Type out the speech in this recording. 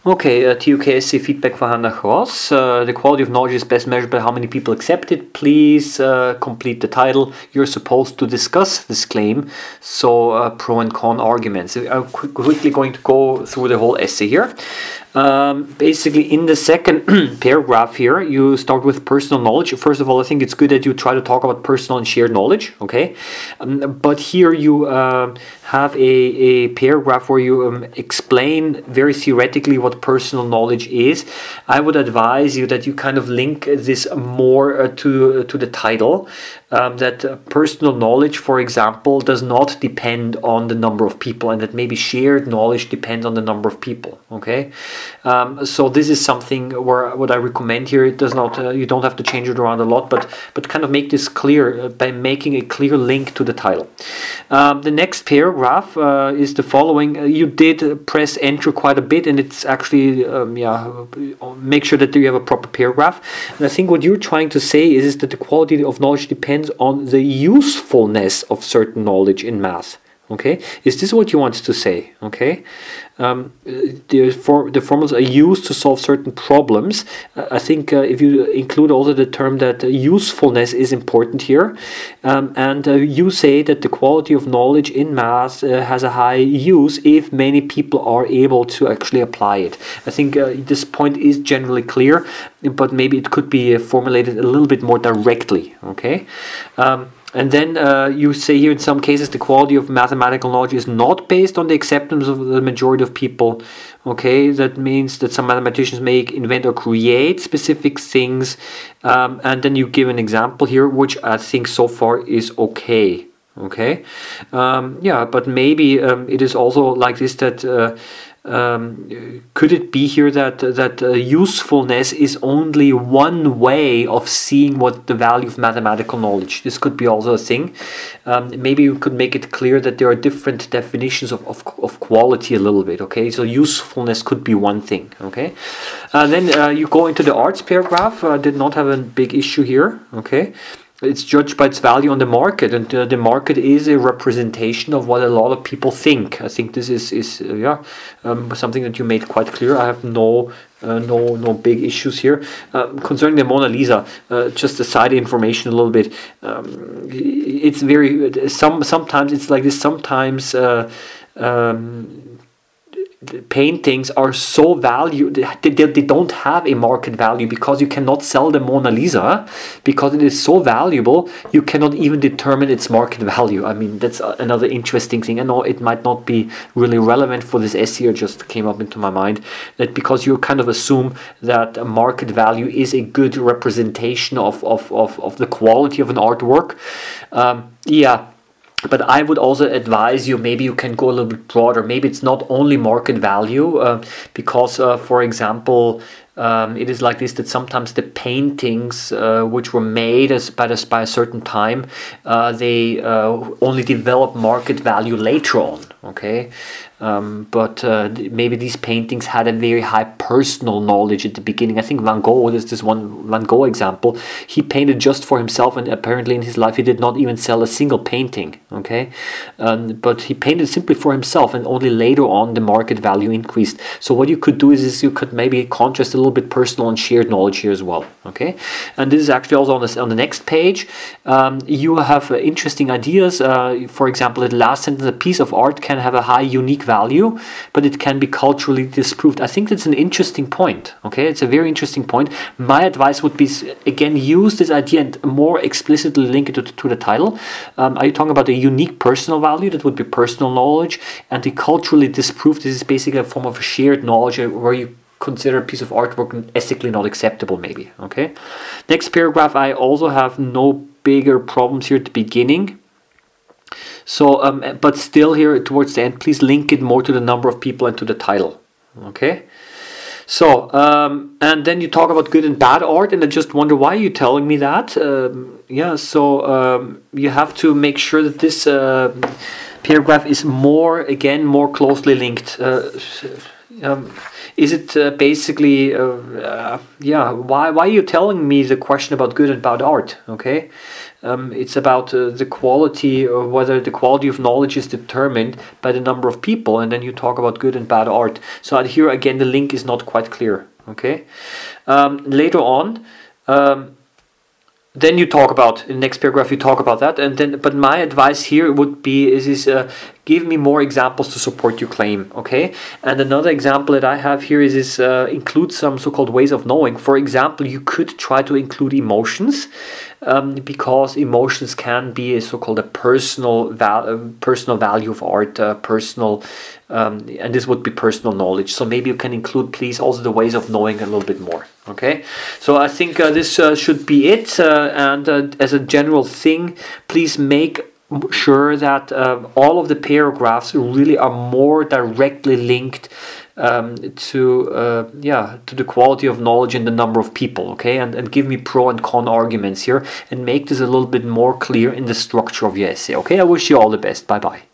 Okay, TUKSC feedback for Hannah Ross. The quality of knowledge is best measured by how many people accept it. Please complete the title. You're supposed to discuss this claim. So pro and con arguments. I'm quickly going to go through the whole essay here. Basically, in the second paragraph here, you start with personal knowledge. First of all, I think it's good that you try to talk about personal and shared knowledge, okay? But here you have a paragraph where you explain very theoretically what personal knowledge is. I would advise you that you kind of link this more to the title. That personal knowledge, for example, does not depend on the number of people, and that maybe shared knowledge depends on the number of people. Okay, so this is something where what I recommend here. It does not. You don't have to change it around a lot, but kind of make this clear by making a clear link to the title. The next paragraph is the following. You did press enter quite a bit, and it's actually make sure that you have a proper paragraph. And I think what you're trying to say is that the quality of knowledge depends on the usefulness of certain knowledge in math. Okay, is this what you want to say? Okay, the formulas are used to solve certain problems. I think if you include also the term that usefulness is important here, and you say that the quality of knowledge in math has a high use if many people are able to actually apply it. I think this point is generally clear, but maybe it could be formulated a little bit more directly. Okay. And then you say here in some cases the quality of mathematical knowledge is not based on the acceptance of the majority of people. Okay, that means that some mathematicians may invent or create specific things. And then you give an example here, which I think so far is okay. Okay, but maybe it is also like this that could it be here that usefulness is only one way of seeing what the value of mathematical knowledge? This could be also a thing. Maybe you could make it clear that there are different definitions of quality a little bit. Okay, so usefulness could be one thing. Okay, then you go into the arts paragraph. I did not have a big issue here. Okay. It's judged by its value on the market, and the market is a representation of what a lot of people think. I think this is something that you made quite clear. I have no big issues here. Concerning the Mona Lisa, just a side information a little bit. It's very sometimes it's like this. Sometimes paintings are so valued, they don't have a market value because you cannot sell the Mona Lisa because it is so valuable you cannot even determine its market value. I mean, that's another interesting thing. I know it might not be really relevant for this essay, it just came up into my mind that because you kind of assume that a market value is a good representation of the quality of an artwork. But I would also advise you, maybe you can go a little bit broader. Maybe it's not only market value, because, for example, it is like this, that sometimes the paintings which were made by a certain time, they only develop market value later on. Okay, but maybe these paintings had a very high personal knowledge at the beginning. I think Van Gogh, there's this one Van Gogh example, he painted just for himself, and apparently in his life he did not even sell a single painting. Okay, but he painted simply for himself, and only later on the market value increased. So what you could do is you could maybe contrast a little bit personal and shared knowledge here as well. Okay, and this is actually also on the next page. You have interesting ideas. For example, the last sentence: a piece of art can have a high unique value, but it can be culturally disproved. I think that's an interesting point. Okay, it's a very interesting point. My advice would be, again, use this idea and more explicitly link it to the title. Are you talking about a unique personal value? That would be personal knowledge, and the culturally disproved, this is basically a form of shared knowledge where you consider a piece of artwork ethically not acceptable, maybe. Okay, next paragraph, I also have no bigger problems here at the beginning. So, but still here towards the end, please link it more to the number of people and to the title. Okay. So, and then you talk about good and bad art, and I just wonder, why are you telling me that? So you have to make sure that this paragraph is more closely linked. is it basically why are you telling me the question about good and bad art? Okay, it's about the quality, or whether the quality of knowledge is determined by the number of people, and then you talk about good and bad art. So here again the link is not quite clear. Okay, later on. Then you talk about, in the next paragraph you talk about that, and then, but my advice here would be give me more examples to support your claim, okay? And another example that I have here is include some so-called ways of knowing. For example, you could try to include emotions, because emotions can be a so-called a personal value of art, and this would be personal knowledge. So maybe you can include, please, also the ways of knowing a little bit more. Okay, so I think this should be it. And as a general thing, please make sure that all of the paragraphs really are more directly linked to the quality of knowledge and the number of people. Okay, and give me pro and con arguments here, and make this a little bit more clear in the structure of your essay. Okay, I wish you all the best. Bye bye.